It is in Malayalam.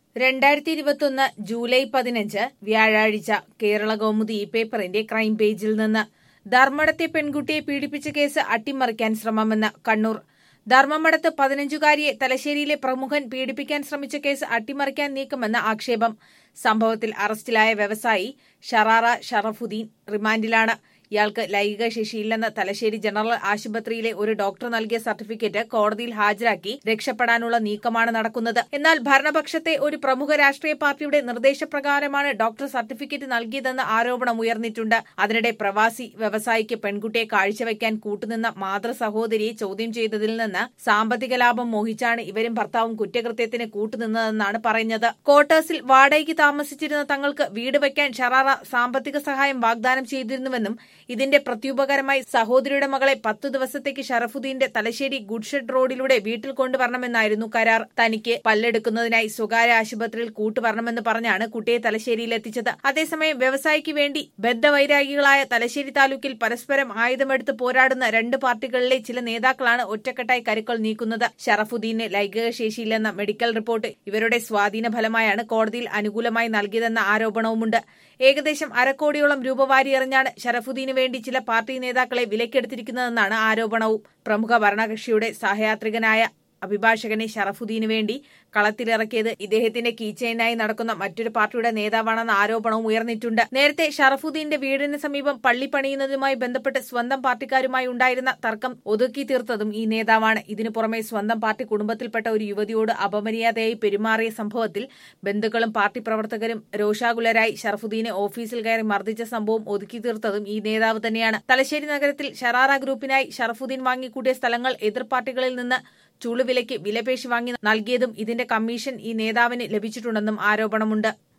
2021 ജൂലൈ 15 വ്യാഴാഴ്ച കേരള കൗമുദി ഈ പേപ്പറിന്റെ ക്രൈം പേജിൽ നിന്ന് ധർമ്മടത്തെ പെൺകുട്ടിയെ പീഡിപ്പിച്ച കേസ് അട്ടിമറിക്കാൻ ശ്രമമെന്ന് കണ്ണൂർ. ധർമ്മമടത്ത് 15-കാരിയെ തലശ്ശേരിയിലെ പ്രമുഖൻ പീഡിപ്പിക്കാൻ ശ്രമിച്ച കേസ് അട്ടിമറിക്കാൻ നീക്കമെന്ന് ആക്ഷേപം. സംഭവത്തിൽ അറസ്റ്റിലായ വ്യവസായി ഷറാറ ഷറഫുദ്ദീൻ റിമാൻഡിലാണ്. ഇയാൾക്ക് ലൈംഗിക ശേഷിയില്ലെന്ന് തലശ്ശേരി ജനറൽ ആശുപത്രിയിലെ ഒരു ഡോക്ടർ നൽകിയ സർട്ടിഫിക്കറ്റ് കോടതിയിൽ ഹാജരാക്കി രക്ഷപ്പെടാനുള്ള നീക്കമാണ് നടക്കുന്നത്. എന്നാൽ ഭരണപക്ഷത്തെ ഒരു പ്രമുഖ രാഷ്ട്രീയ പാർട്ടിയുടെ നിർദ്ദേശപ്രകാരമാണ് ഡോക്ടർ സർട്ടിഫിക്കറ്റ് നൽകിയതെന്ന് ആരോപണം ഉയർന്നിട്ടുണ്ട്. അതിനിടെ പ്രവാസി വ്യവസായിക്ക് പെൺകുട്ടിയെ കാഴ്ചവെക്കാൻ കൂട്ടുനിന്ന മാതൃ സഹോദരിയെ ചോദ്യം ചെയ്തതിൽ നിന്ന് സാമ്പത്തിക ലാഭം മോഹിച്ചാണ് ഇവരും ഭർത്താവും കുറ്റകൃത്യത്തിന് കൂട്ടുനിന്നതെന്നാണ് പറയുന്നത്. ക്വാർട്ടേഴ്സിൽ വാടകയ്ക്ക് താമസിച്ചിരുന്ന തങ്ങൾക്ക് വീട് വയ്ക്കാൻ ഷറാറ സാമ്പത്തിക സഹായം വാഗ്ദാനം ചെയ്തിരുന്നുവെന്നും ഇതിന്റെ പ്രത്യുപകരമായി സഹോദരിയുടെ മകളെ 10 ദിവസത്തേക്ക് ഷറഫുദ്ദീന്റെ തലശ്ശേരി ഗുഡ്ഷെഡ് റോഡിലൂടെ വീട്ടിൽ കൊണ്ടുവരണമെന്നായിരുന്നു കരാർ. തനിക്ക് പല്ലെടുക്കുന്നതിനായി സ്വകാര്യ ആശുപത്രിയിൽ കൂട്ടുവരണമെന്ന് പറഞ്ഞാണ് കുട്ടിയെ തലശ്ശേരിയിൽ എത്തിച്ചത്. അതേസമയം വ്യവസായിക്ക് വേണ്ടി ബദ്ധവൈരാഗികളായ തലശ്ശേരി താലൂക്കിൽ പരസ്പരം ആയുധമെടുത്ത് പോരാടുന്ന രണ്ട് പാർട്ടികളിലെ ചില നേതാക്കളാണ് ഒറ്റക്കെട്ടായി കരുക്കൾ നീക്കുന്നത്. ഷറഫുദ്ദീന് ലൈംഗിക ശേഷിയില്ലെന്ന മെഡിക്കൽ റിപ്പോർട്ട് ഇവരുടെ സ്വാധീന ഫലമായാണ് കോടതിയിൽ അനുകൂലമായി നൽകിയതെന്ന ആരോപണവുമുണ്ട്. ഏകദേശം 1/2 കോടിയോളം രൂപ വാരിയെറിഞ്ഞാണ് ഷറഫുദ്ദീന് വേണ്ടി ചില പാർട്ടി നേതാക്കളെ വിലക്കെടുത്തിരിക്കുന്നതെന്നാണ് ആരോപണവും. പ്രമുഖ ഭരണകക്ഷിയുടെ സഹയാത്രികനായ അഭിഭാഷകനെ ഷറഫുദ്ദീന് വേണ്ടി കളത്തിലിറക്കിയത് ഇദ്ദേഹത്തിന്റെ കീച്ചെയിനായി നടക്കുന്ന മറ്റൊരു പാർട്ടിയുടെ നേതാവാണെന്ന ആരോപണവും ഉയർന്നിട്ടുണ്ട്. നേരത്തെ ഷറഫുദ്ദീന്റെ വീടിന് സമീപം പള്ളി പണിയുന്നതുമായി ബന്ധപ്പെട്ട് സ്വന്തം പാർട്ടിക്കാരുമായി ഉണ്ടായിരുന്ന തർക്കം ഒതുക്കി തീർത്തതും ഈ നേതാവാണ്. ഇതിനു പുറമെ സ്വന്തം പാർട്ടി കുടുംബത്തിൽപ്പെട്ട ഒരു യുവതിയോട് അപമര്യാദയായി പെരുമാറിയ സംഭവത്തിൽ ബന്ധുക്കളും പാർട്ടി പ്രവർത്തകരും രോഷാകുലരായി ഷറഫുദ്ദീനെ ഓഫീസിൽ കയറി മർദ്ദിച്ച സംഭവം ഒതുക്കി തീർത്തതും ഈ നേതാവ് തന്നെയാണ്. തലശ്ശേരി നഗരത്തിൽ ഷറാറ ഗ്രൂപ്പിനായി ഷറഫുദ്ദീൻ വാങ്ങിക്കൂട്ടിയ സ്ഥലങ്ങൾ എതിർ പാർട്ടികളിൽ നിന്ന് ചുളുവിലയ്ക്ക് വിലപേശി വാങ്ങി നൽകിയതും ഇതിന്റെ കമ്മീഷൻ ഈ നേതാവിന് ലഭിച്ചിട്ടുണ്ടെന്നും ആരോപണമുണ്ട്.